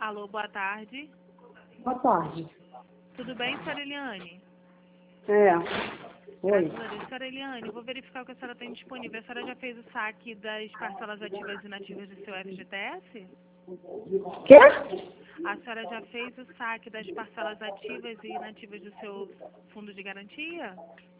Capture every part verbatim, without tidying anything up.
Alô, boa tarde. Boa tarde. Tudo bem, senhora Eliane? É. Oi. Graças a Deus. Senhora Eliane, vou verificar o que a senhora tem disponível. A senhora já fez o saque das parcelas ativas e inativas do seu F G T S? Quê? A senhora já fez o saque das parcelas ativas e inativas do seu fundo de garantia?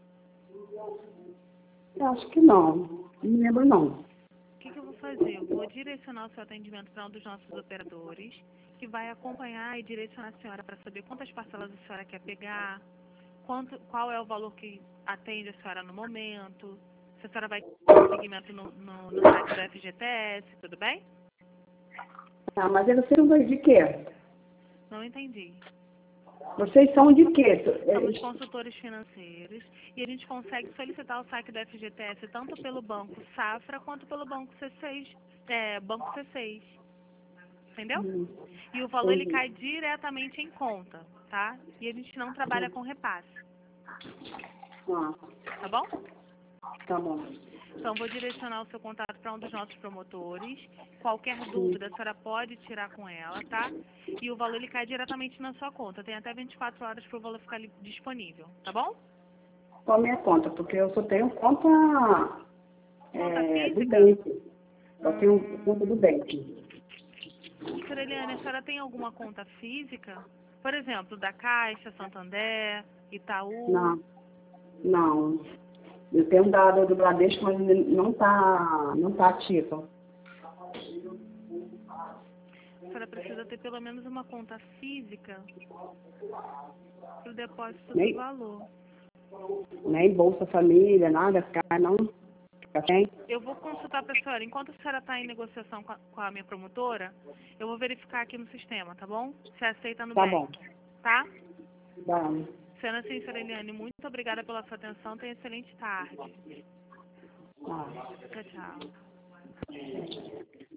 Eu acho que não. Não me lembro, não. O que, que eu vou fazer? Eu vou direcionar o seu atendimento para um dos nossos operadores, que vai acompanhar e direcionar a senhora para saber quantas parcelas a senhora quer pegar, quanto, qual é o valor que atende a senhora no momento, se a senhora vai ter segmento no, no, no site do F G T S, tudo bem? Ah, mas vocês são de quê? Não entendi. Vocês são de quê? Somos consultores financeiros e a gente consegue solicitar o saque do F G T S tanto pelo Banco Safra quanto pelo Banco C seis, é, Banco C seis. Entendeu? Hum, E o valor ele entendi. cai diretamente em conta, tá? E a gente não trabalha com repasse, Ah, tá bom? tá bom. Então vou direcionar o seu contato para um dos nossos promotores. Qualquer dúvida a senhora pode tirar com ela, tá? E o valor ele cai diretamente na sua conta. Tem até vinte e quatro horas para o valor ficar li- disponível, tá bom? Qual a minha conta? Porque eu só tenho conta Conta é, do física? banco. Eu tenho Hum, conta do banco. senhora Eliane, a senhora tem alguma conta física? Por exemplo, da Caixa, Santander, Itaú? Não, não. Eu tenho um dado do Bradesco, mas ele não tá, não tá ativo. A senhora precisa ter pelo menos uma conta física para o depósito do Nem, valor. nem Bolsa Família, nada, ficar não. Fica sem. Eu vou consultar para a senhora. Enquanto a senhora está em negociação com a, com a minha promotora, eu vou verificar aqui no sistema, tá bom? Se aceita no Tá bom. bank, tá? Tá. Sendo assim, senhora Eliane, muito obrigada pela sua atenção. Tenha excelente tarde. Tá. Tchau, tchau.